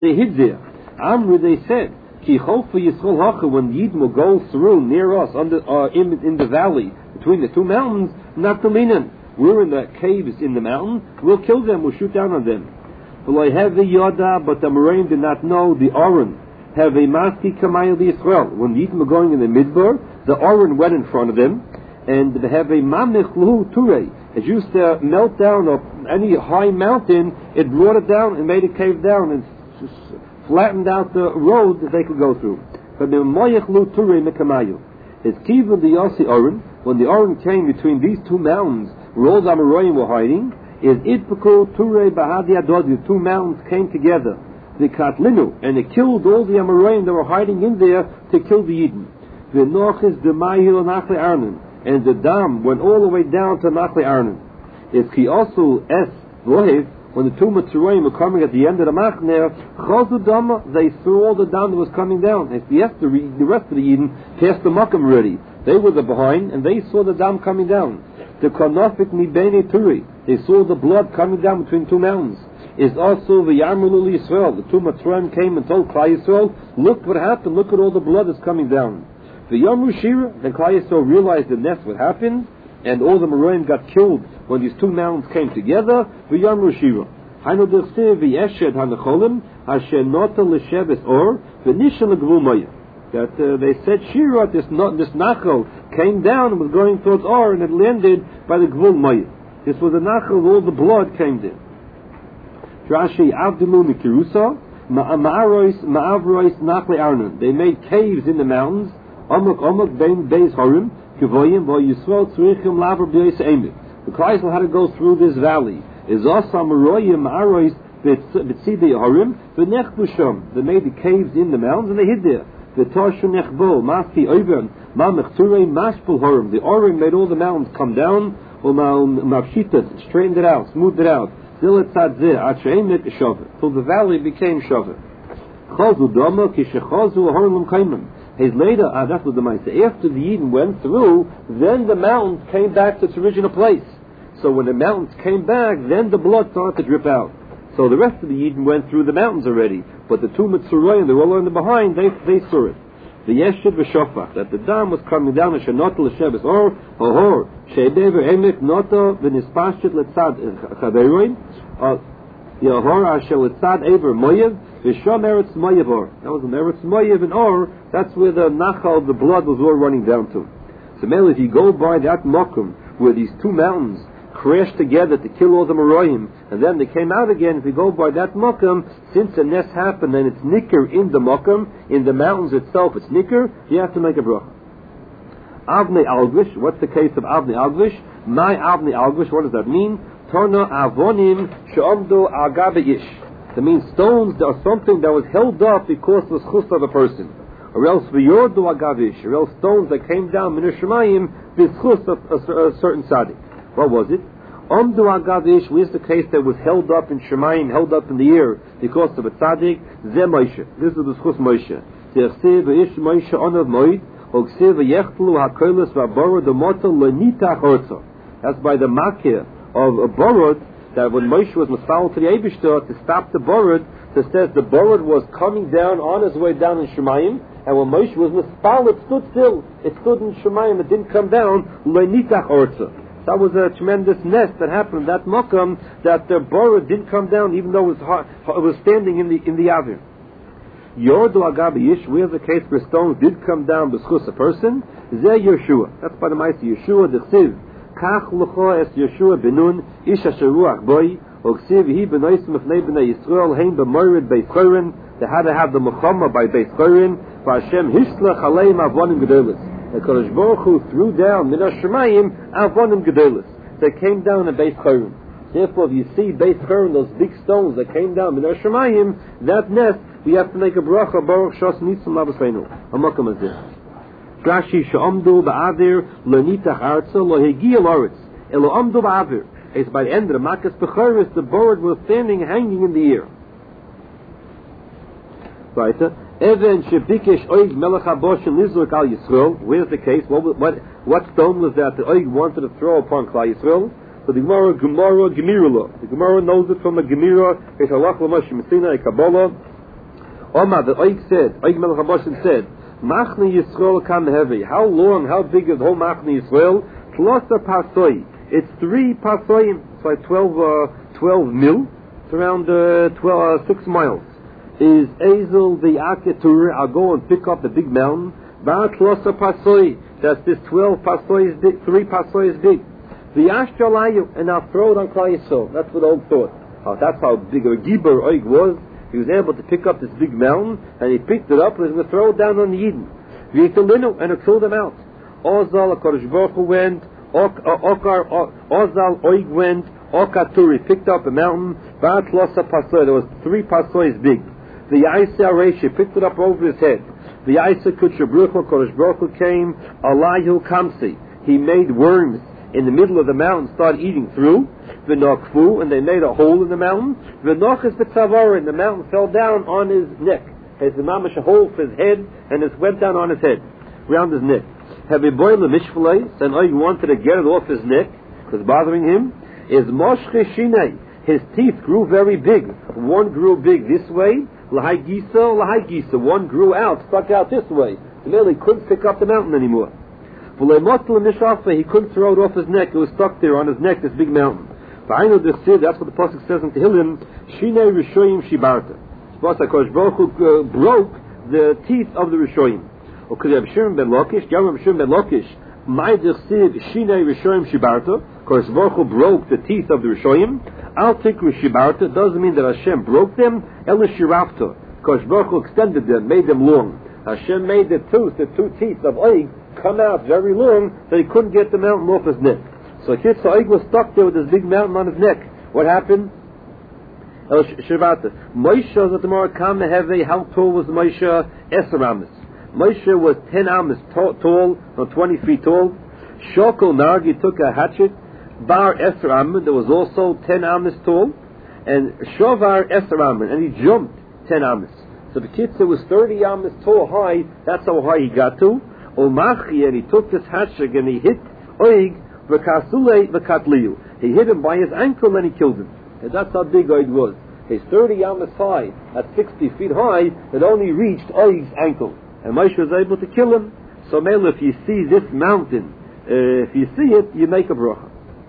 They hid there. Amru, they said, Ki chofu Yisrael hacha, when the Yidden will go through near us in the valley between the two mountains, not the linen. We're in the caves in the mountain. We'll kill them. We'll shoot down on them. But the Amoraim did not know the Oren. Have a maski kamayel Yisrael. When the Yidden were going in the Midbar, the Oren went in front of them, and they have a mamich luhu ture. It used to melt down of any high mountain. It brought it down and made it cave down and flattened out the road that they could go through. But the moyech lu ture mekamayu. It's kivan the Yossi Oren. When the Oren came between these two mountains, where all the Amoraim were hiding, is itpaku ture bahadi adodi. The two mountains came together. The katlinu, and they killed all the Amoraim that were hiding in there to kill the Yidden. The nochis the mahil nachle arnon, and the dam went all the way down to nachle arnon. It's ki also es lohev. When the two Mitzrayim were coming at the end of the Machner, chazu dama, they saw all the dam that was coming down. It's the rest of the Yidden passed the Makam already. They were the behind, and they saw the dam coming down. The konofik mi bene turi, they saw the blood coming down between two mountains. Is also the Yarmul Yisrael. The two Mitzrayim came and told Klal Yisrael, look what happened, look at all the blood that's coming down. The Yamru Shira, then Klal Yisrael realized the nest what happened, and all the Amoraim got killed when these two mountains came together. The Yamru Shira. Hainu d'chsev v'yeshed hanacholim asher nota l'sheves or v'nishal l'gvul moya. That they said Shira, this nachal came down and was going towards Or, and it landed by the gvul moya. This was a nachal, all the blood came there. Rashi avdilu mikirusa ma'avrois nachle arnon. They made caves in the mountains. Omok bein beis horim kivoyim vo Yisrael tzrichim laver b'yis eimik. The Kreisel had to go through this valley. Is also maroyim ma'arois b'tzidei horim v'nechbusham. They made the caves in the mountains and they hid there. The toshu nechbo maski oivern ma'mechturei mashpul horim. The Orim made all the mountains come down. Ma'avshitas straightened it out, smoothed it out. Till the valley became Shavet. Later, that was the Maisa. After the Yidden went through, then the mountains came back to its original place. So when the mountains came back, then the blood started to drip out. So the rest of the Yidden went through the mountains already. But the two Mitzrayim, they were all in the behind, they saw it. The Yeshid v'Shofach, that the dam was coming down, Shenota l'Sheves or Hor, She'edever Emek Nota v'Nispashit l'Tzad Chaveroin, Yahor Asher l'Tzad Ever Moyev, v'Shom Eretz Moyev Or. That was an Eretz Moyev and Or, that's where the Nachal of the blood was all running down to. So, Mel, if you go by that Mokum, where these two mountains crashed together to kill all the Amoraim, and then they came out again. If you go by that Mokum, since the nest happened and it's nicker in the Mokum, in the mountains itself it's nicker, you have to make a bracha. Avnei Algvish, what's the case of Avnei Algvish? My Avnei Algvish, what does that mean? Torna Avonim She'omdo Agabe Ish. That means stones are something that was held up because of the schus of a person. Or else V'yordo Agavish, or else stones that came down Min Shemayim b'schus of a certain tzaddik. What was it? Omdu Agavish was the case that was held up in Shemayim, held up in the air because of a tzaddik. Ze Moshe. This is the schus Moshe. Zechsev v'ish Moshe onav moed, ogsev v'yechtlu hakolos v'aborod the lenitach orzo. That's by the makir of a borod, that when Moshe was masal to the Eibishter to stop the borod, it says the borod was coming down on his way down in Shemayim, and when Moshe was masal, it stood still. It stood in Shemayim. It didn't come down. Lenitach orzo. That was a tremendous nest that happened in that Mokum, that the borod didn't come down even though it was standing in the Avir. Yordo Agabi Yish, we have the case where stones did come down b'schus a person. Zeh Yeshua. That's by the Maisa Yeshua, the Chsiv. Kach l'cho es Yeshua benun, ish asher ruach boi, o Chsiv hi b'nois mefnei b'nei Yisrael, hein b'morid beis chorin. They had to have the Mechama by beis chorin, v'Hashem hishlach aleim avonim gedolos. The Kodesh Baruch Hu threw down Min HaShemayim Avonim Gedolos. They came down in Beis Chorin. Therefore, if you see Beis Chorin, those big stones that came down Min HaShemayim, that nest, we have to make a bracha Baruch Shos Nitzim Labasveinu. Hamakam Azeh. Rashi She'omdu Ba'avir Lenitach Arza Lo Hegiya Loretz Elo Omdu Ba'avir. It's by the end of the Makas Bechoris, the bird was standing, hanging in the air. Right. Even Shebikesh Oig Melech HaBosh Nizruk Al Yisrael. Where's the case? What stone was that Oig wanted to throw upon Klal Yisrael? So the Gemara Gemirula. The Gemara knows it from the Gemira. It's Halach L'Moshe Messina, a Kabbalah. Omar, the Oig said, Oig Melech HaBoshen said, Machne Yisrael kam heavy. How long, how big is the whole Machne Yisrael? Tlosa pasoi. It's 3 pasoim. It's like 12 mil. It's around 6 miles. Is Ezel the Aketur? I'll go and pick up the big mountain. Ba tlosa pasoi. That's this 12 pasoi is big. 3 pasoi is big. The Ashtalayu, and I'll throw it on Klal Yisrael. That's what Og thought. That's how big a Gibor Og was. He was able to pick up this big mountain, and he picked it up and was going to throw it down on the Yidden. And it killed them out. Ozal, HaKadosh Baruch Hu went, Ozal, Oig went, Okaturi picked up a mountain, Bat Losa Pasoy, there was 3 Pasoys big. The Yaisa Areshi picked it up over his head. The Yaisa Kutshabruch, HaKadosh Baruch Hu came, Alayhu Kamsi. He made worms in the middle of the mountain, started eating through. V'nokfu, and they made a hole in the mountain. V'nochas v'tzavara, and the mountain fell down on his neck. Has the mamash a hole for his head, and it went down on his head, around his neck. Have a boy the mishvulais, and he wanted to get it off his neck, because bothering him. Is moshche shinei. His teeth grew very big. One grew big this way, lahai gisa. One grew out, stuck out this way. And then he couldn't pick up the mountain anymore. He couldn't throw it off his neck. It was stuck there on his neck, this big mountain. That's what the pasuk says in Tehillim. Shinei Rishoyim Shibarta. HaKadosh Baruch Hu broke the teeth of the Rishoyim. Okay, Reb Shimon ben Lakish, Reb Shimon ben Lakish, my Dirsid Shinei Rishoyim Shibarta. HaKadosh Baruch Hu broke the teeth of the Rishoyim. Al Tikru Shibarta doesn't mean that Hashem broke them. Ela Shirafta. HaKadosh Baruch Hu extended them, made them long. Hashem made the 2 teeth of Oig come out very long, so he couldn't get the mountain off his neck. So Oig was stuck there with this big mountain on his neck. What happened? Moshe how tall was Moshe? 10 amas. Moshe was 10 amas tall, or 20 feet tall. Shokol Nargi took a hatchet. Bar 10 amas, there was also 10 amas tall. And Shovar 10 amas, and he jumped 10 amas. So the kitzur was 30 amas tall high, that's how high he got to. Omachi, and he took this hatchet and he hit Oig, v'kasule v'katliu. He hit him by his ankle and he killed him. And that's how big Oig was. He's 30 amas high, at 60 feet high, it only reached Oig's ankle. And Moshe was able to kill him. So Mela, if you see this mountain, if you see it, you make a bracha.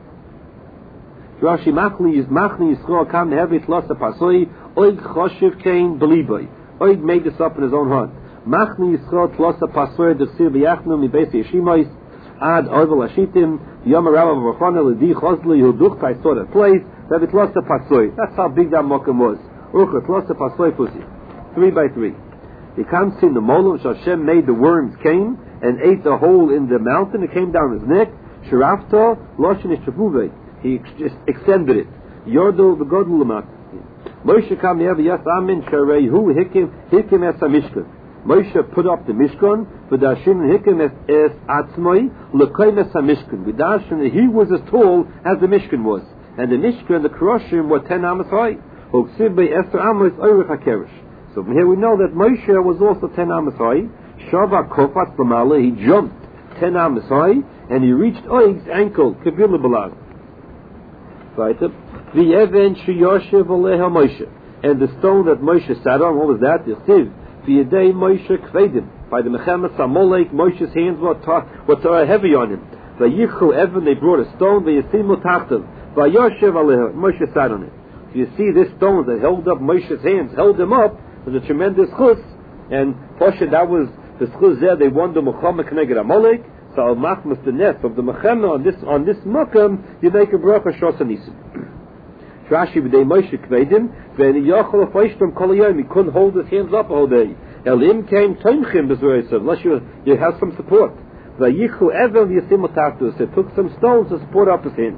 Rashi Machli Yisrael kam hevet losa pasoi, Oig choshev kain beliboy. Oig made this up in his own heart. Machni Yisrael tlosa pasoi d'sir b'yachnu mi beis yeshimois ad ovel ashitim yom rabba v'chona l'di chosli yuduch I saw that place that it tlosa pasoi. That's how big that mokum was. Urcha tlosa pasoi pussy. 3 by 3. He comes in the molam Hashem made the worms came and ate the hole in the mountain. It came down his neck. Shirafta loshin ishavuve. He just extended it. Yordo v'godlu l'mat. Moshe kam yev yas amin shareihu hikim es hamishkan. Moshe put up the Mishkan, v'dashin hikim es atzmoi l'koim es hamishkan. V'dashin he was as tall as the Mishkan was, and the Mishkan, the Keroshim, were 10 amas high. Hoksid bei 10 amas oirich hakeresh. So from here we know that Moshe was also 10 amas high. Shava kofat b'mala, he jumped 10 amas high, and he reached Oig's ankle. Kavila b'lag. Right. The even sheyoshev aleha Moshe, and the stone that Moshe sat on. What was that? The siv. V'yedei Moshe kvedim. By the mechemes Amalek, Moshe's hands were heavy on him. Vayichu even, they brought a stone. V'yasimu tachtav. Vayoshev aleha. Moshe sat on it. So you see this stone that held up Moshe's hands, held him up. Was a tremendous chus. And Poshe, that was the chus there. They won the Mechama Kneged Amalek. So al machmas the nest of the mechema on this makam, you make a bracha shosanisim. Rashi b'dei Moshe kvedim ve'ni yochel afayshtam kol hayom. He couldn't hold his hands up all day. Elim came toimchim b'zroisav unless you have some support. Vayichu evel yasimu tachtus. They took some stones to support up his hands.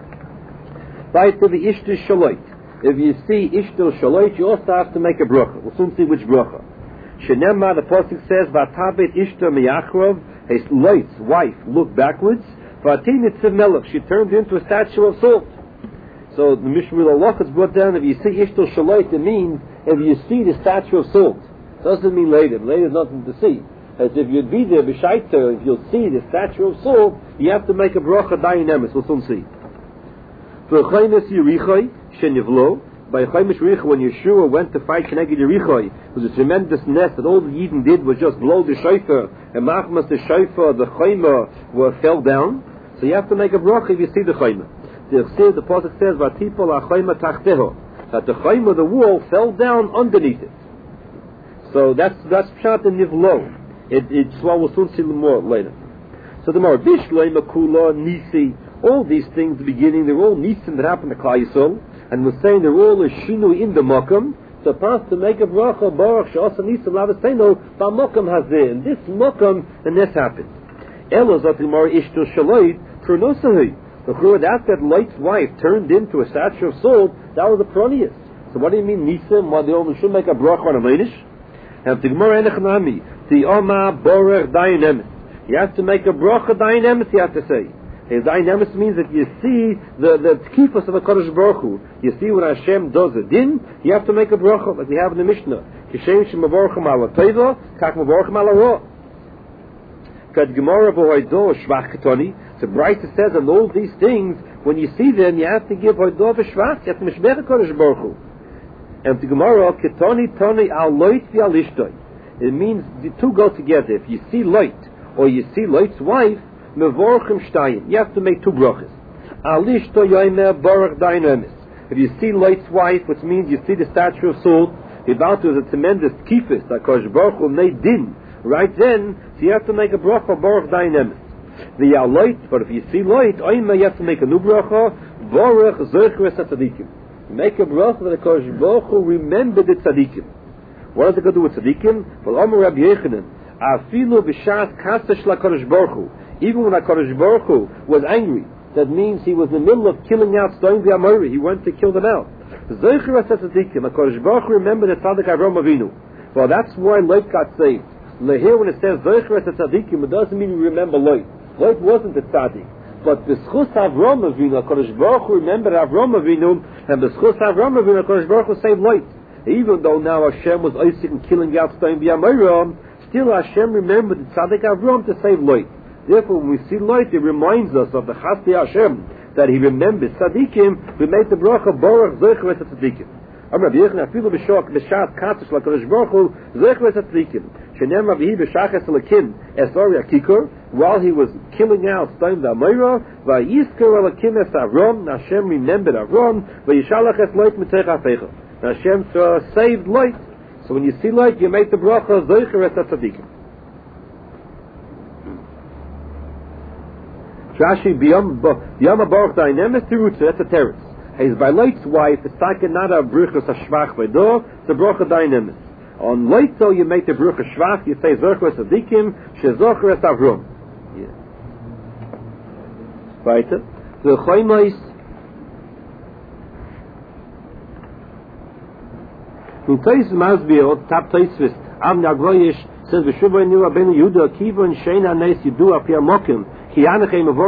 Right to the ishtul shaloit. If you see ishtul shaloit, you also have to make a bracha. We'll soon see which bracha. Shenemma, the pasuk says, "Vatabet ishta miyachrov." His Lot's wife looked backwards. Vatinitziv melech, she turned into a statue of salt. So the Mishmul Allah is brought down. If you see ishtal shaloit, it means if you see the statue of salt. Doesn't mean later. Later is nothing to see. As if you'd be there b'shaita, if you'll see the statue of salt, you have to make a bracha dayin emes. We'll soon see. V'chaynes yirichai shenivlo by Chaimish Richa, when Yeshua went to fight Keneged Yericho, it was a tremendous nest that all the Yidden did was just blow the shofar, and Machmas the shofar, the Chayma fell down. So you have to make a bracha if you see the Chayma. The Pasuk says, "Vatipol ha'chayma tachteho," that the Chayma, the wall, fell down underneath it. So that's pshat in Nivlo. We'll soon see more later. So the more Bishlei Makula Nisi, all these things, the beginning, they're all nisim that happened to Klal Yisrael, and we're saying they're all a shinu in the Mokum. So pass to make a bracha Baruch She'asa Nisim Lavaseno Ba'Mokum Hazeh. In this Mokum, and this happened. Elo Zot Gemara Ishto Shaloid Turnosahi. The Chura that Light's wife turned into a statue of salt, that was a Pronius. So what do you mean Nisim? Well, they should make a bracha on a Leinish. And the Gemara Enechanami, the Oma Baruch Dayanemis. You have to make a bracha Dayanemis, you have to say. Dayanemis means that you see the tkifas of the Kodesh Baruch Hu. You see when Hashem does a din, you have to make a bracha, like we have in the Mishnah. Kishem Shemavorchem ala Teva, Kak Mavorchem ala Ra. Kad Gemara B'Hoido Shvach Ketoni. So Bryce says, and all these things, when you see them, you have to give Hoido V'Shvach, you have to mishmech the Kodesh Baruch Hu. And the Gemara, Ketoni Toni al Loit V'al Ishtoi. It means the two go together. If you see light, or you see Light's wife, Mevorchem Shtayim. You have to make two brachas. Alishto Yoimer Baruch Dayanemis. If you see Light's wife, which means you see the statue of salt, about to is a tremendous kifis that Kodesh Baruch Hu made din. Right then, so you have to make a bracha Baruch Dayanemis. The Light, but if you see Light, Oimer, you have to make a new bracha Baruch Zechres HaTzadikim. Make a bracha that Kodesh Baruch Hu remembered the tzadikim. What does it got to do with tzadikim? Well, Omer Rabbi Yechanan, Afilu b'shas kasesh laKodesh Baruch Hu. Even when HaKadosh Baruch Hu was angry, that means he was in the middle of killing out Sdom v'Amori. He went to kill them out. Zeicher HaTzadikim, HaKadosh Baruch Hu remembered the Tzadik Avram Avinu. Well, that's why Lot got saved. Here when it says Zeicher HaTzadikim, it doesn't mean we remember Lot. Lot wasn't the Tzadik. But b'schus Avram Avinu, HaKadosh Baruch Hu remembered Avram Avinu, and b'schus Avram Avinu, HaKadosh Baruch Hu saved Lot. Even though now Hashem was Isaac and killing out Sdom v'Amori, still Hashem remembered the Tzadik Avram to save Lot. Therefore, when we see Lot, it reminds us of the Chasdei Hashem, that he remembers Tzadikim. We make the bracha Baruch Zechres HaTzadikim. Rabbi Yechon, Afilu b'Shat Katzos LaKadosh Baruch Hu Zechres HaTzadikim. Shenem Rabbi B'Shachas Elakim Esori Akikor, while he was killing out Sdom v'Amora, Vayizkor Elakim Es Avram. Hashem remembered Avram. Vayishalach Es Lot Mitech Hafecha. Hashem saved Lot. So when you see Lot, you make the bracha Zechres HaTzadikim. Rashi B'Yom Baruch Dayanemis Tirutza. That's a teretz. He's by Light's wife. It's like not a bruchas hashvach v'do. It's a bracha Dayanemis. On Light though, you make the bruchas shvach. You say Zechres Tzadikim Shezochres Avram. Right. The Chaimais. In Tais Masbir, Tap Taisvis Am Nagloyish says V'Shuvah Nira Ben Yehuda Kiva and Sheina Neis Yidu Apir Mokim. In the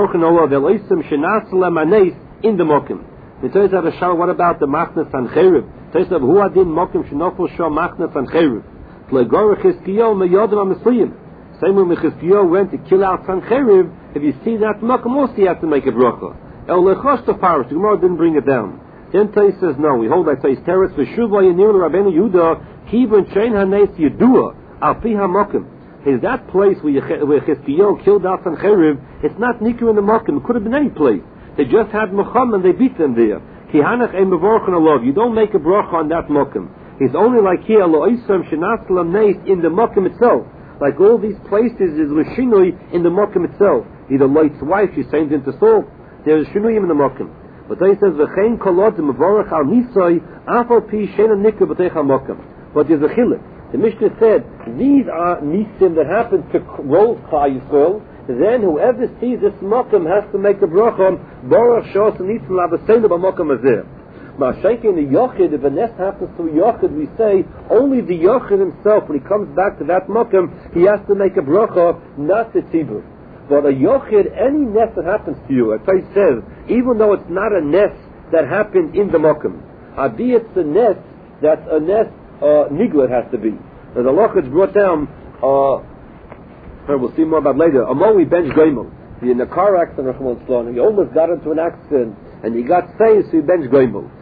Mokim. It says that what about the Machnas and Cherib? It says that who adin Mokim shenofel shah Machnas and Cherib. Legor Chizkiyo meyodim Amisriyim. Same when Chizkiyo went to kill out Sancherib. If you see that Mokim, also you have to make a bracha. El lechosh to Parish. The Gemara didn't bring it down. Then Tais says no. We hold that Tais Teretz v'shuvah yenir Rabbeinu Yehuda kiven shein haneis yedua al pi haMokim. Is that place where Chizkiyo killed out Sancherib? It's not Nikkur in the Mokim. It could have been any place. They just had Muhammad and they beat them there. Kihanach ein mevorchen alov. You don't make a bracha on that Mokim. It's only like here lo isam shenaslam neis in the Mokim itself. Like all these places is l'shinui in the Mokim itself. Either Lot's wife, she sends into salt. There is shinuyim in the Mokim. But they says v'chein kolot mevorach al nisoi afal pi shena nikkur b'teich Mokim. But there's a chilek. The Mishnah said, these are nisim that happen to roll Klal Yisrael. Then whoever sees this mokum has to make a bracha, Baruch Shos nisim labasenu b'mokum azeh. Ma'ashenke in the yochid, if a nest happens to a yochid, we say only the yochid himself, when he comes back to that mokum, he has to make a bracha, not the tzibur. But a yochid, any nest that happens to you, as I says, even though it's not a nest that happened in the mokum, adi it's a nest that's a nest. Nigla has to be. Now the Lochid's brought down, we'll see more about later, a Mowi bench goimel. In a car accident, he almost got into an accident, and he got saved, so he bench goimel.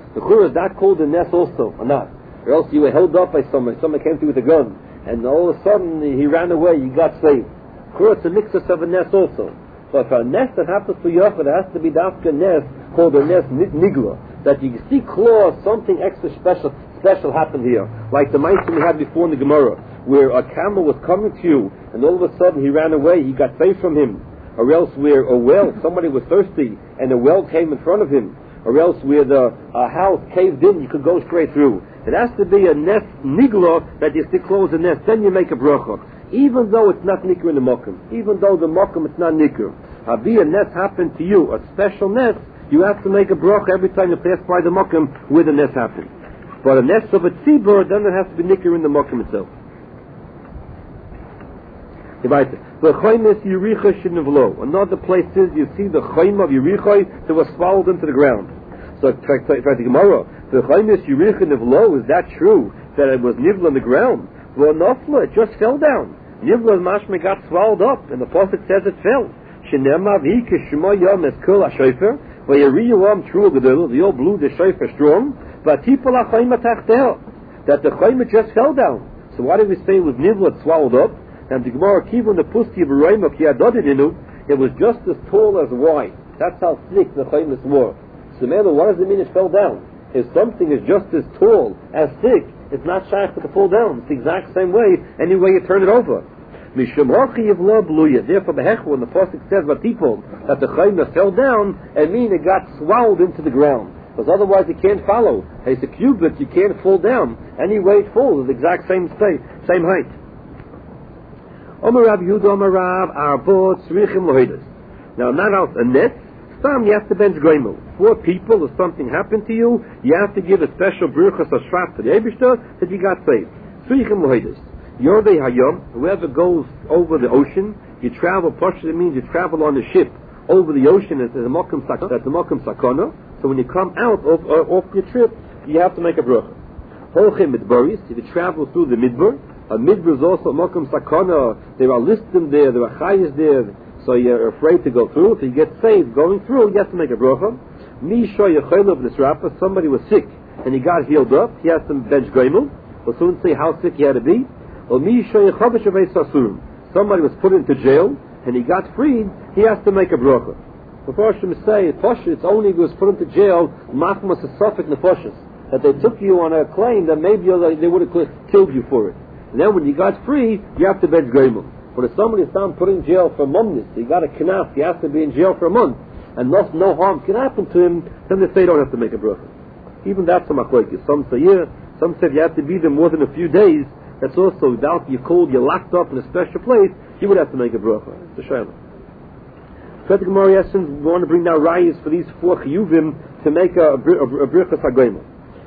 The Chura, is that called a Nes also, or not? Or else you were held up by someone came to you with a gun, and all of a sudden he ran away, you got saved. Chura, it's a mixus of a Nes also. So if a Nes that happens to Yochid, it has to be Dafka Nes, called a Nes Nigla, that you see clause, something extra special happened here. Like the Meisim we had before in the Gemara, where a camel was coming to you, and all of a sudden he ran away, he got saved from him. Or else where a well, somebody was thirsty, and a well came in front of him. Or else where a house caved in, you could go straight through. It has to be a Nes Nigla, that you still close the Nes, then you make a bracha. Even though it's not Nikr in the Mokum. Even though the Mokum it's not Nikr. Habi a Nes happened to you, a special Nes, you have to make a bracha every time you pass by the Mokum where the Nes happened. But a Nes of a Tzibur, then it has to be Nikr in the Mokum itself. Another place is you see the Chaim of Yerichai that was swallowed into the ground. So try the Gemara. The Chaim is Yerichai Nivlo, is that true? That it was Nivla in the ground? Well, Nofla, it just fell down. Nivla Mashme got swallowed up, and the Prophet says it fell. Shenema V'hi Kishmo Yom Eskul HaShofer V'yariyuam True Gedol, they all blew the Shofer strong, but Tipol HaChaim HaTachteh, that the Chaim just fell down. So why did we say it was Nivla swallowed up? And the Gemara Kivon the Pusti of Reima Kiadodidinu, it was just as tall as wide. That's how thick the Chaim were. So Mela, what does it mean it fell down? If something is just as tall, as thick, it's not shy for to fall down. It's the exact same way, any way you turn it over. Therefore, when the Pasuk says people that the Chaim fell down, it means it got swallowed into the ground. Because otherwise you can't follow. It's a cubit, you can't fall down. Any way it falls is the exact same height. Omer Rav Yehuda, Omer Rav, Arbot, Tzrichim Lohidas. Now, not out a net, some you have to bench Goimel. 4 people, if something happened to you, you have to give a special Birchas Hashraf to the Eibishter that you got saved. Tzrichim Lohidas. Yordei Hayom, whoever goes over the ocean, you travel, partially means you travel on a ship over the ocean at the Mokum Sakana. So when you come out off your trip, you have to make a bracha. Holchem Midbaris, if you travel through the Midbar, a Midbar is also Mokum Sakana, there are listim there, there are chayas there, so you're afraid to go through. If you get saved going through, you have to make a bracha. Misha Yechayla of Nisrapa, somebody was sick and he got healed up, he has to bench Goimel. We'll soon see how sick he had to be. Somebody was put into jail and he got freed, he has to make a bracha. The Farshim say, it's only if he was put into jail, Machmas is Suffolk Nefoshes, that they took you on a claim that maybe they would have killed you for it. And then when you got free, you have to bench Goimel. But if somebody is found put in jail for months, he got a knaf, he has to be in jail for a month, and no harm can happen to him, then they say you don't have to make a bracha. Even that's a machlokes. Some say some say you have to be there more than a few days. That's also, without you're cold, you're locked up in a special place, you would have to make a bracha. It's a shayla. Peter Gemara we want to bring down rayas for these 4 chiyuvim to make a birchas hagoimel.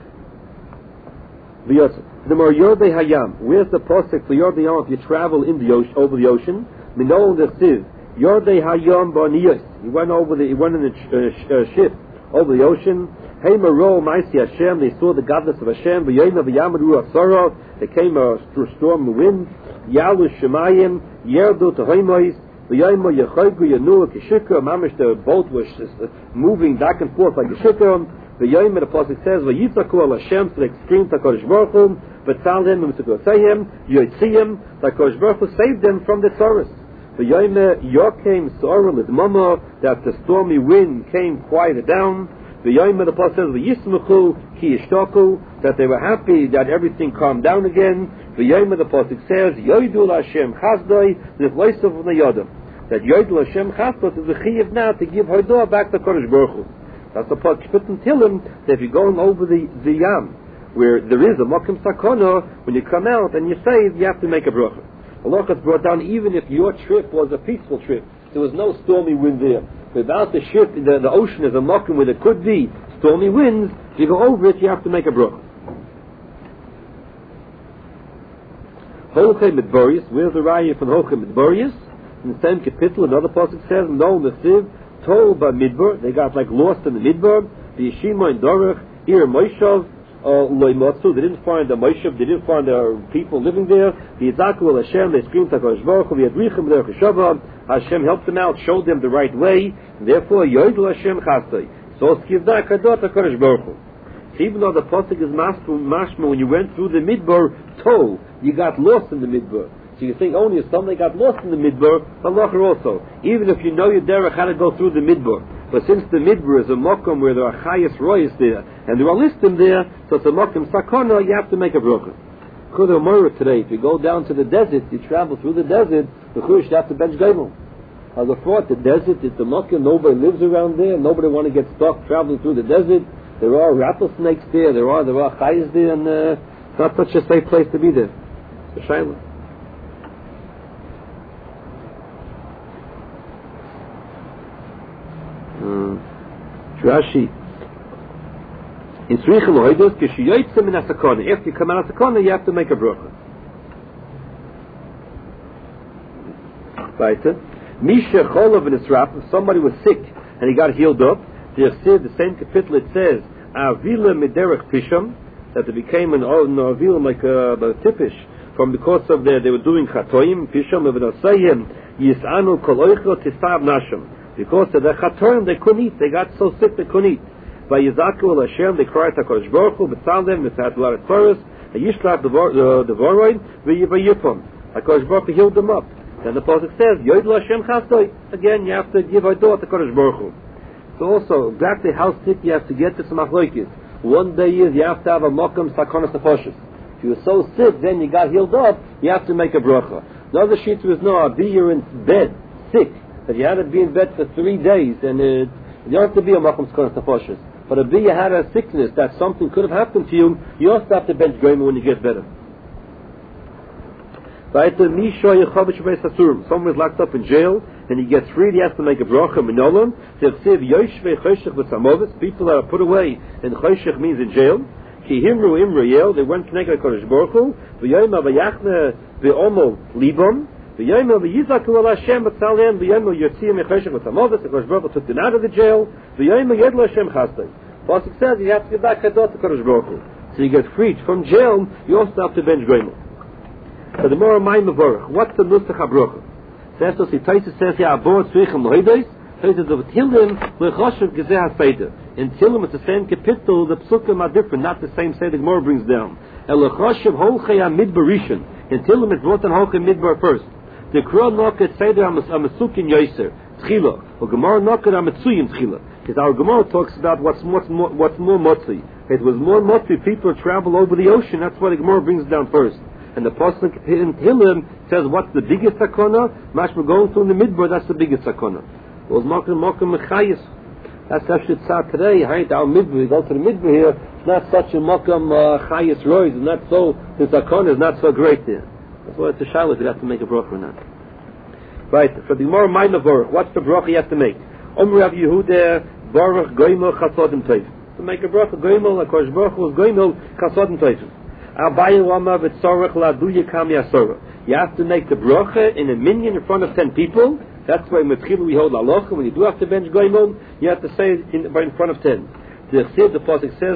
The more Yordei Hayam, where's the posek for Yordei Hayam if you travel in the ocean, over the ocean? Minol the Siv, Yordei Hayam Barniyos. He went in a ship over the ocean. Hey Maro Maisi Hashem, they saw the godless of Hashem. V'yayna v'yamadu Asara, there came a storm, wind. Yalu Shemayim, Yerdu Tehoimois, v'yayma Yechoygu Yanu Kishika. Mamish, the boat was moving back and forth like a shikah. V'yayma, the pasuk says, v'yitzaku al Hashem, to the extreme Takodesh Baruch Hu. V'tzalhem, v'mitzukosayim, yotziyim, Takodesh Baruch Hu saved them from the Tzoros. V'yayma Yokem Sorah Lidmama, that the stormy wind came quieted down. V'yayma, the pasuk says, v'yismachu ki yishtaku, that they were happy that everything calmed down again. V'yayma, the pasuk says, yoydul Hashem chazdoi, l'chloisav v'nayodim, that yoydul Hashem chazdoi is the chiyuv now to give hodah back to Kodesh Baruch Hu. That's the pasuk Shpitim Tilim, that if you're going over the Yam, where there is a Mokum Sakana, when you come out and you save, you have to make a bracha. Allah has brought down, even if your trip was a peaceful trip, there was no stormy wind there. Without the ship, the ocean is a Mokum where there could be stormy winds, if you go over it, you have to make a bracha. Holchem Midborius, where's the raya from Holchem Midborius? In the same kapitel, another pasuk says, no Nesiv, told by Midbar, they got like lost in the Midbar, the Yeshima and Dorach, Ir Moshav, Loimotsu, they didn't find the Moshav, they didn't find the people living there, the Yizaku al Hashem, they screamed Takodesh Baruch Hu, V'yadrichim Derech Hashavah, Hashem helped them out, showed them the right way, and therefore, Yoidul Hashem Chastai, so Skivda Kadot Takodesh Baruch Hu. So even though the pasuk is mashma, when you went through the midbar, you got lost in the midbar. So you think only if somebody got lost in the midbar, halacha also. Even if you know your derech how to go through the midbar. But since the midbar is a mokum where there are chayas royas there, and there are listim there, so it's a mokum sakona, you have to make a bracha. Today, if you go down to the desert, you travel through the desert, the chush you have to bench gaimel. As a thought, the desert is the mokum, nobody lives around there, nobody want to get stuck traveling through the desert. There are rattlesnakes there, there are chayas there, and it's not such a safe place to be there. It's a shayla. Rashi. In Tzricha Lohidos, Kishiyoytze min Asakona. After you come out of Asakona, you have to make a bracha. Weiter. Misha Cholov in Israel, if somebody was sick and he got healed up, the same kapitel it says, Avila Miderech Pisham, that it became an Avila like a tipish, from because of they were doing Chatoim, Pisham, Evanosayim, Yisanu Koloicho Tisav Nasham. Because of the Chatoim they couldn't eat, they got so sick they couldn't eat. By Yizaku al Hashem, they cried to HaKadosh Baruch Hu, B'tzalem, B'tzat Laret Torres, and Yishlach the Voroid, V'yipom. HaKadosh Baruch Hu healed them up. Then the Pasuk says, Yoid lo Hashem Chastoi. Again, you have to give Oidot to HaKadosh Baruch Hu. So also, exactly how sick you have to get to some achloikis. One day is, you have to have a Mokam Sakonas Nefoshes. If you were so sick, then you got healed up, you have to make a bracha. The other sheet was, no, be you're in bed, sick, that you had to be in bed for 3 days, and you don't have to be a Mokam Sakonas Nefoshes. But if you had a sickness that something could have happened to you, you also have to bench Goyim when you get better. Someone is locked up in jail and he gets freed, he has to make a bracha minolam. People that are put away, and choshech means in jail. They went to Neged HaKadosh Baruch Hu, the HaKadosh Baruch Hu took them out of the jail. Pasuk says you have to get back to HaKadosh Baruch Hu. So you get freed from jail, you also have to bench Goyim. So the more Mayim Mavorach, what's the Nusach HaBrocha? Says here, Abor Tzrichim Lohidos, Taisus of Tilim, Lechoshev Gezeh HaSeder. In Tilim it's the same kapitel, the Psukim are different, not the same Seder the Gemara brings down. Lechoshev Holchei HaMidbar Rishon. In Tilim it's brought on Holchei Midbar first. The Kro Noket Seder HaMasukin Yoiser, Tchila, or Gemara Noket HaMatsuyim Tchila. Because our Gemara talks about what's more motzi. It was more motzi, people travel over the ocean, that's why the Gemara brings it down first. And the Pasuk in Tehillim says, what's the biggest sakona? Mashma going through the midbar, that's the biggest sakona. Well, Mokum Mechayis. That's actually tzad today. Our midbar, we go to the midbar here, it's not such a Mokum Chayis Roy, it's not so, the sakona is not so great there. That's why it's a shaila, you have to make a bracha or not. Right, for the more mind of Baruch, what's the bracha you have to make? Omri Rav Yehuda, Baruch Goimel Chasodim Teif. To make a bracha, Goimel, HaKadosh Baruch Hu, Goimel Chasodim Teif. You have to make the bracha in a minyan in front of 10 people. That's why we hold halacha. When you do have to bench goyimon, you have to say it in front of 10. The pasuk says,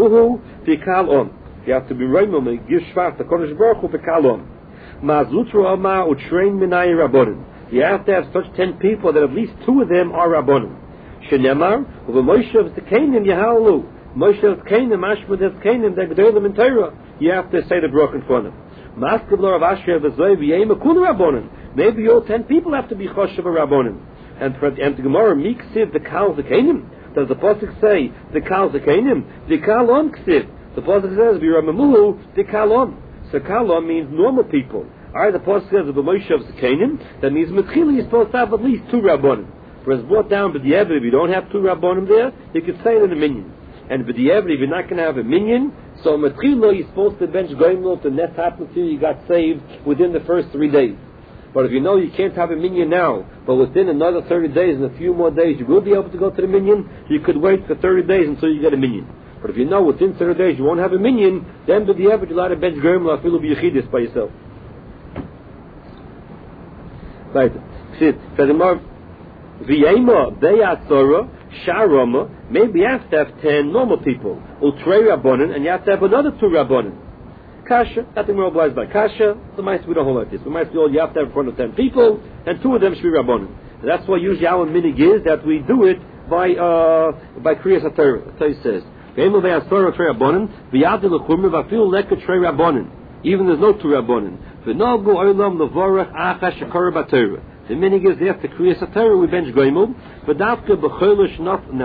you have to be roimim, give shvat to Kodesh Baruch Hu v'kalon. Ma'azutru ama utrein minai rabbonim. You have to have such 10 people that at least 2 of them are rabbonim. Shenemar u'v'Moshe v'Zekanim yahalu. Moshe v'Zekanim, Mashma v'Zekanim, they're gedolim in Torah. You have to say the bracha in front of them. Maybe all 10 people have to be choshev rabbonim. And the Gemara, mi ksiv the kal zekanim. Does the pasuk say the kal zekanim? The kalon ksiv. The pasuk says v'yiramemuhu the kalon. So kalon means normal people. Alright, the pasuk says the Moshe zekanim. That means mitchili is supposed to have at least 2 rabbonim. Whereas brought down b'diavad, if you don't have 2 rabbonim there, you could say it in a minyan. And b'diavad, if you're not going to have a minyan, so Matrilo, you're supposed to bench Goimel to net happen to you got saved within the first 3 days. But if you know you can't have a minyan now, but within another 30 days and a few more days you will be able to go to the minyan, you could wait for 30 days until you get a minyan. But if you know within 30 days you won't have a minyan, then the average you'll have to bench Goimel afilu b'yechidus by yourself. Right. V'yema be'atzora sharama. Maybe you have to have 10 normal people. Ultrei rabbonin, and you have to have another 2 rabbonin. Kasha, nothing we're obliged by kasha. The mice we don't hold like this. The mice you have to have in front of 10 people, and 2 of them should be rabbonin. And that's why usually our minig is that we do it by Kriyas HaTorah. The Torah says, Even there's no 2 Rabbanan. The meaning is after Kriyas HaTorah we bench Goimel, but Davka b'choilish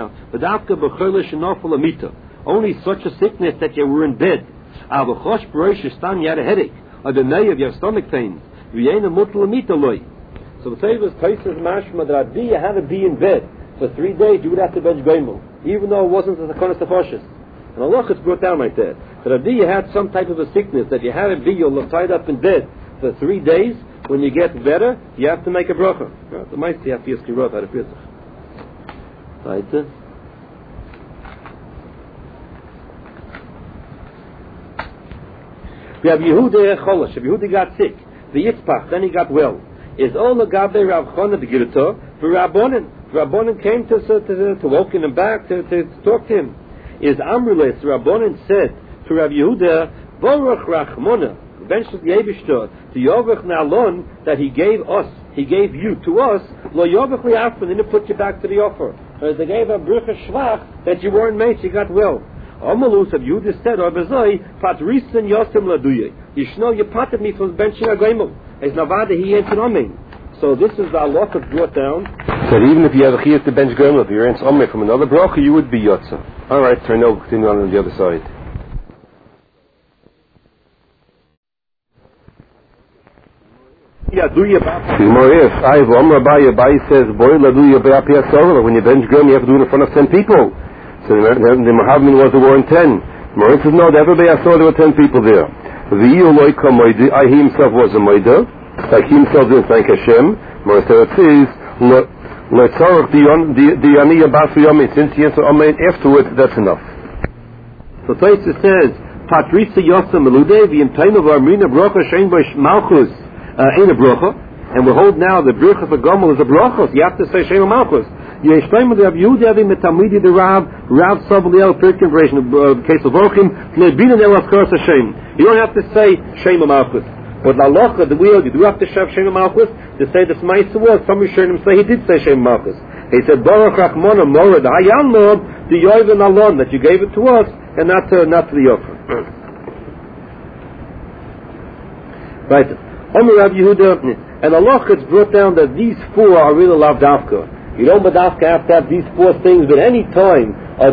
nafal amita. Only such a sickness that you were in bed. Avachosh b'rosh stam, you had a headache, or the nay of your stomach pains. V'yena mutal amita loy. So the Teivis Taisus mashma that you had to be in bed for 3 days. You would have to bench Goimel, even though it wasn't the Konas Tafashis. And Allah it's brought down like that. That you had some type of a sickness that you had to be tied up in bed for 3 days. When you get better, you have to make a bracha. The mice you have to use kirot out of Pesach. Right? We have Yehuda Cholash. Yehuda got sick. The Yitzpach, then he got well. Is all the Gabe Rav Chana the Girta for Rabbonin. Rabbonin came to welcome him back to talk to him. Is Amrules Rabbonin said to Rav Yehuda, Baruch Rachmona. Eventually, the Eibishter, the Yovach Nalon that he gave you to us, Lo Yovach Liafan, didn't put you back to the offer. Whereas they gave a Brucha Shvach that you weren't made, you got well. Amalus of Yudah said, Arbazoi, Patrisan Yosim Laduye. Yishno, you patted me from benching a Goimel. As Navada, he answered Amen. So this is the Allah that's brought down. That even if you have a Chiyas to bench Goimel, if you answer Amen from another Bracha, you would be Yotza. Alright, continue on the other side. Abai says, when you bench Grim, you have to do it in front of 10 people. So the Muhammad was the war in 10. Marin says, no, everybody I saw there were 10 people there. He himself was a Moida, like he himself didn't thank Hashem. Marin says, it says, since he answered Amen afterwards, that's enough. So Taisa says, Patrisa Yosa Melude, V'yimtaim of Armina Brocha Shein Bosh Malchus. In a bracha, and we're holding now the bracha for Gomel is a bracha. So you have to say Shem Malchus. Yeshleim the Rav Yehuda having metamidi the Rav Sabaliel third conversion of case of Vorchim Lebina Nelaskars Hashem. You don't have to say Shem Malchus. But Lalacha the wheel you do have to have Shem Malchus to say the Smaisa was. Some Rishonim say he did say Shem Malchus. He said Baruch Rachmona Morad Hayal Lord the Yoivin Alon that you gave it to us and not to the offer. Right. Rav Yehuda, and Allah has brought down that these 4 are really lavdavka. You don't badavka have to have these 4 things, but any time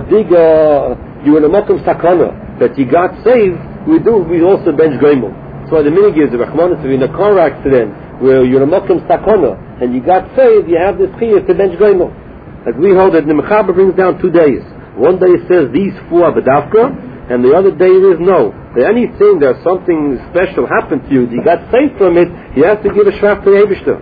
you were in a makom sakana that you got saved, we also bench goimel. So the minig is the Rahman in a car accident where you're in a makom sakana and you got saved, you have this chiyah to bench goimel. Like we hold that the Mechaber brings down 2 days. One day it says these 4 are badavka, and the other day it is no. Anything that something special happened to you, you got saved from it, you have to give a shvach to the Eibishter.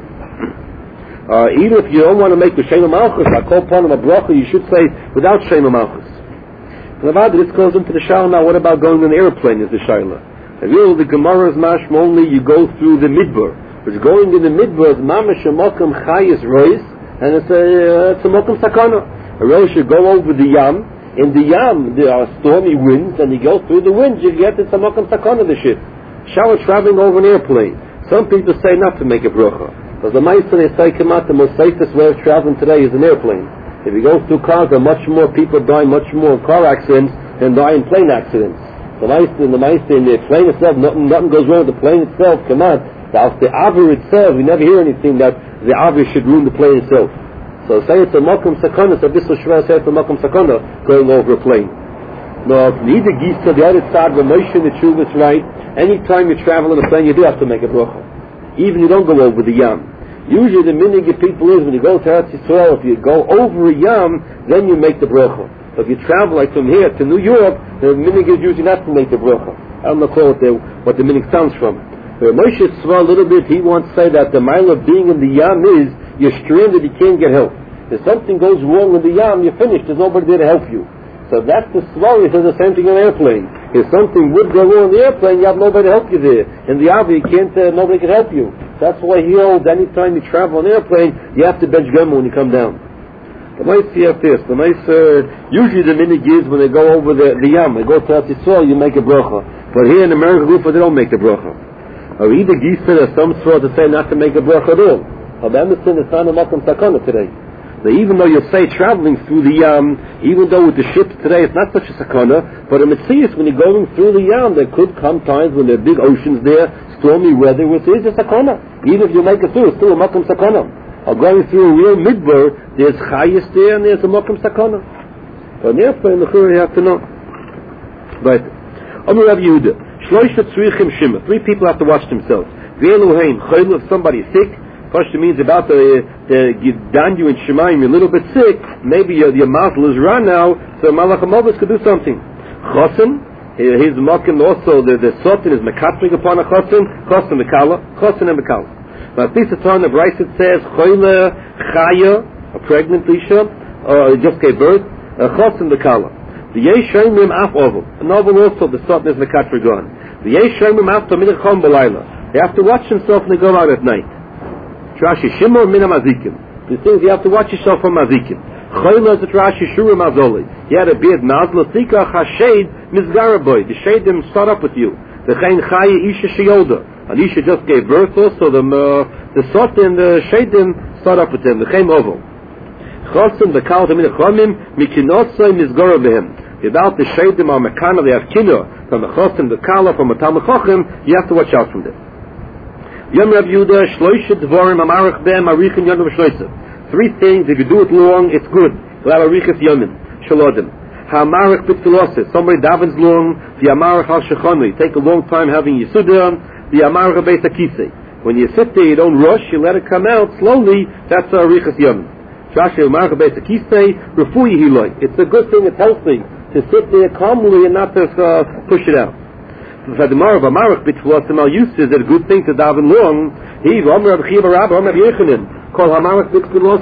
Even if you don't want to make the Shem Malchus, I call upon him a bracha, you should say without Shem Malchus. This goes into the Shaila now. What about going on an airplane? Is the Shaila. Really, the Gemara's mashma only you go through the midbar. But going in the midbar is mamash a mokum chayis rois, and it's a mokum sakana. A rois should go over the yam. In the Yam, there are stormy winds, and you go through the winds, you get to Samakam Sakana the ship. Shower traveling over an airplane. Some people say not to make a bracha. Because the Meister, they say, come out, the most safest way of traveling today is an airplane. If you go through cars, there are much more people die much more in car accidents than die in plane accidents. The Meister in the plane itself, nothing goes wrong with the plane itself, come on. The Avir itself, we never hear anything that the Avir should ruin the plane itself. So say it's a makom sakana, so this will say it's a makom sakana going over a plane. No, neither geese to the other side, when Moshe and the Tshuva is right, anytime you travel in a plane, you do have to make a bracha. Even you don't go over the Yam. Usually the minig of people is when you go to Eretz Yisrael, if you go over a Yam, then you make the bracha. If you travel like from here to New York, the minig is usually not to make the bracha. I don't know what the minig sounds from. Moshe Tzva a little bit, he wants to say that the mile of being in the Yam is you're stranded, you can't get help. If something goes wrong in the Yam, you're finished, there's nobody there to help you. So that's the Svari, says the same thing in an airplane. If something would go wrong in the airplane, you have nobody to help you there. In the Avi, nobody can help you. That's why he holds anytime you travel on an airplane, you have to bench gomel when you come down. The mice have this. The mice, usually the minig is when they go over the Yam, they go to Eretz Yisrael, you make a bracha. But here in America, they don't make the bracha. Or either Gisa, there's some sort to say not to make a bracha at all. But Emerson is not a Makam Sakana today. Now, even though you'll say traveling through the Yam, even though with the ships today it's not such a sakana, but in Metzius, when you're going through the Yam, there could come times when there are big oceans there, stormy weather, which is a sakana. Even if you make it through, it's still a makam sakana. Or going through a real midbar, there's chayis there and there's a makam sakana. But therefore, in the Chur, you have to know. But, Omer Rav Yehuda, Shloisha Tzrichim Shima, 3 people have to watch themselves. V'eluheim, chayil, if somebody is sick, Pashto means about the Gidanyu and Shemaim, you're a little bit sick, maybe your mazel is run now, so Malach HaMovis could do something. Chosin, his makim also, the sotin is mekatrig upon a chosin, chosin and mekala. Now, this is on the Bryce it says, choyle, chaya, a pregnant isha, just gave birth, chosin mekala. The yesh shemim af oval. A novel also, the sotin is mekatrig on. The yesh shemim af tominach chom b'layla. They have to watch themselves when they go out at night. Rashi Shimon min mazikim. The things you have to watch yourself from mazikim. Chayla is Rashi Shura Mazoli. He had a beard mazla tika chashed mizgaraboy. The shade them start up with you. The chayin chaya isha sheyolda. And isha just gave birth also. The sot and the shade them start up with them. The chayin oval. Chosim the kal tamin chomim mikinotzay mizgarabohem. About the shade them are mekana. They have kino from the chosim the kala from a talmud chachim. You have to watch out from them. Yom Rav Yehuda, Shloisha Dvorim, Amarach Ben, Marichin Yom Shloisha. 3 things, if you do it long, it's good. You'll have Arichas Yomim, Shalodim. Ha'amarach B'tfilosis, somebody davens long, the Amarach Al Shechonri, take a long time having Yisudah, the Amarach Beis HaKisei. When you sit there, you don't rush, you let it come out slowly, that's Arichas Yomim. Shashi Amarach Beis HaKisei, Refuyi Hiloi. It's a good thing, it's healthy, to sit there calmly and not to push it out. For the Mar of Amarach B'tfilosim al Yus is a good thing to daven long. He, Omer Rav Chiya Bar Abba, Omer Rav Yechanan, call Hamarach B'tfilosim